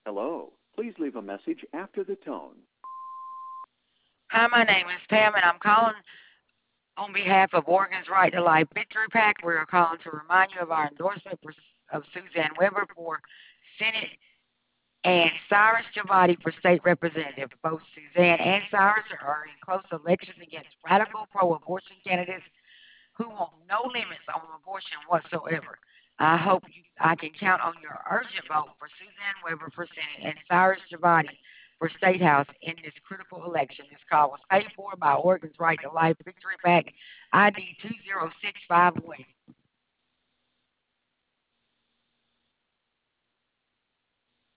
Hello. Please leave a message after the tone. Hi, my name is Pam, and I'm calling on behalf of Oregon's Right to Life Victory PAC. We are calling to remind you of our endorsement of Suzanne Weber for Senate and Cyrus Javati for state representative. Both Suzanne and Cyrus are in close elections against radical pro-abortion candidates who want no limits on abortion whatsoever. I can count on your urgent vote for Suzanne Weber for Senate and Cyrus Javati for State House in this critical election. This call was paid for by Oregon's Right to Life Victory PAC ID 20651.